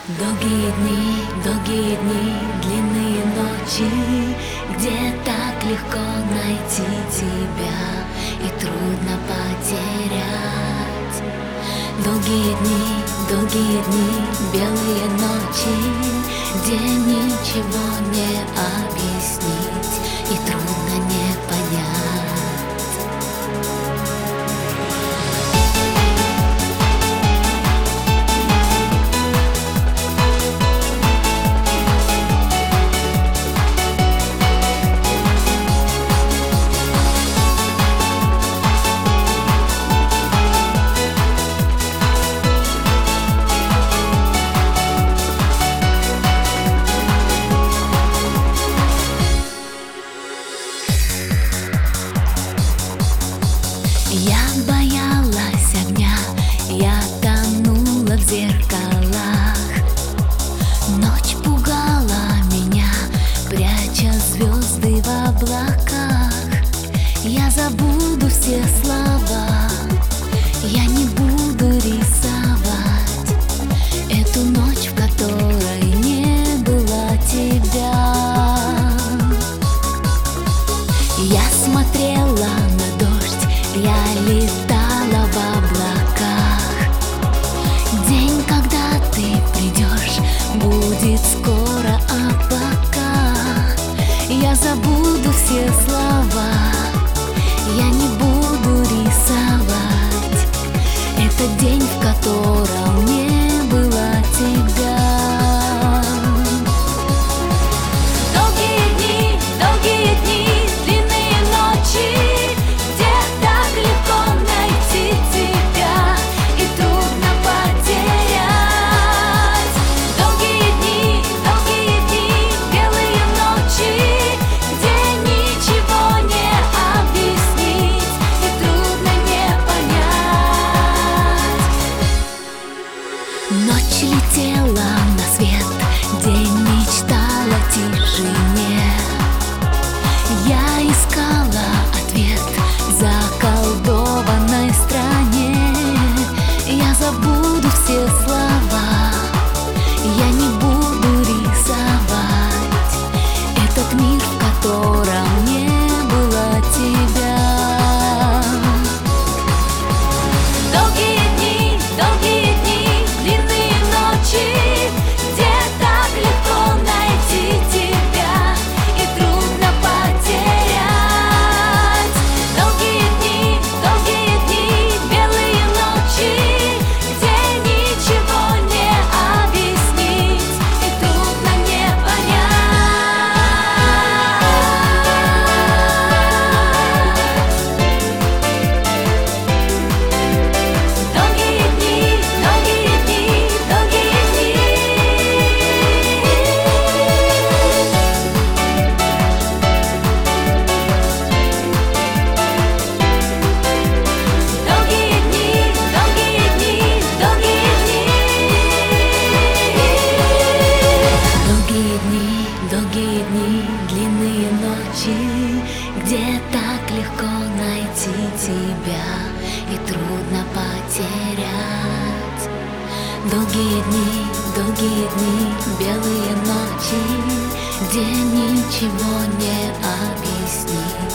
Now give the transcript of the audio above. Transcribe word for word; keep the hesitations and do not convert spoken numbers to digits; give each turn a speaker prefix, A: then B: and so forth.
A: Долгие дни, долгие дни, длинные ночи, где так легко найти тебя и трудно потерять. Долгие дни, долгие дни, белые ночи, где ничего не объяснить и трудно не понять. Я боялась огня, я тонула в зеркалах. Ночь пугала меня, пряча звезды в облаках. Я забуду все слова, я не буду рисовать эту ночь, в которой не было тебя. Я смотрела на дождь, я летала в облаках. День, когда ты придешь, будет скоро, а пока я забуду все слова, я не буду рисовать этот день, в котором не было тебя. Ночь летела на свет, день мечтал о тишине. Я искала ответ в заколдованной стране. Я забуду все слова, я не буду рисовать этот мир, в котором не было тебя. Долгие дни, длинные ночи, где так легко найти тебя и трудно потерять. Долгие дни, долгие дни, белые ночи, где ничего не объяснить.